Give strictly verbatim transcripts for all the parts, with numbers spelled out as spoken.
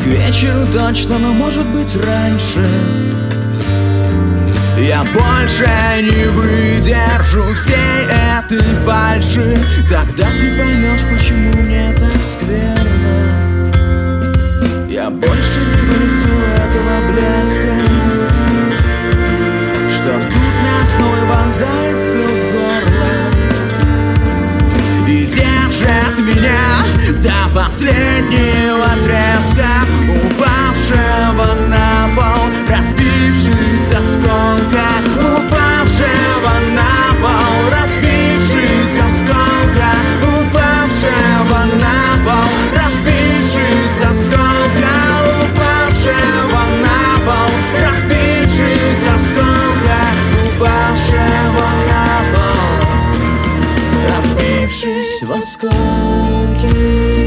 К вечеру точно, но может быть раньше. Я больше не выдержу всей этой фальши. Тогда ты поймешь, почему мне так скверно. Я больше не вынесу этого блеска, что ртуть мясной вонзается в горло и держит меня до последнего треска, упавшего на пол, разбившись осколка, упавшего на пол, разбившись осколка, упавшего на пол, разбившись осколка, упавшего на пол, разбившись осколка, упавшего на пол, разбившись в осколки,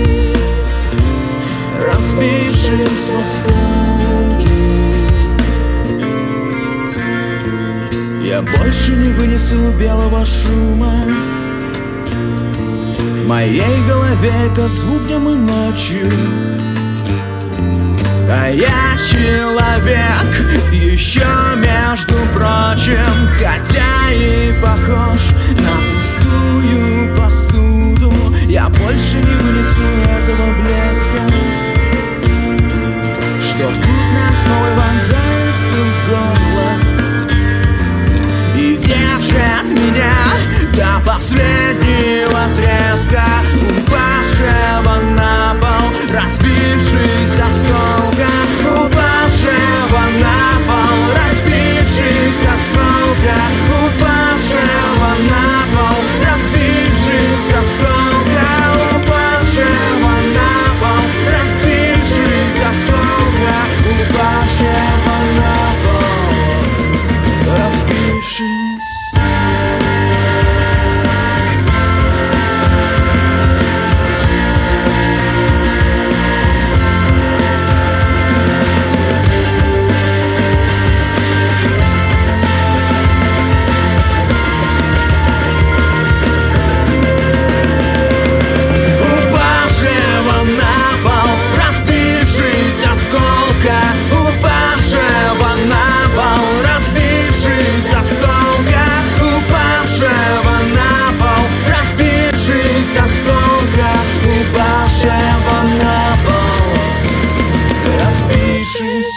разбившись в осколки. Я больше не вынесу белого шума в моей голове, как звук днем и ночью. А я человек еще, между прочим, хотя и похож на пустую посуду. Я больше не вынесу этого блеска, что ртуть мясной вонзается в горло и держит меня до последнего треска, упавшего на пол, разбившись осколка, упавшего на пол, разбившись осколка, упавшего на пол, разбившись осколка, упавшего на пол, разбившись осколка, упавшего на пол, разбившись.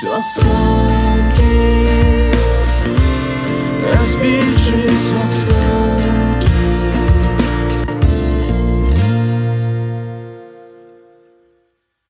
Разбившись в осколки, разбившись в осколки.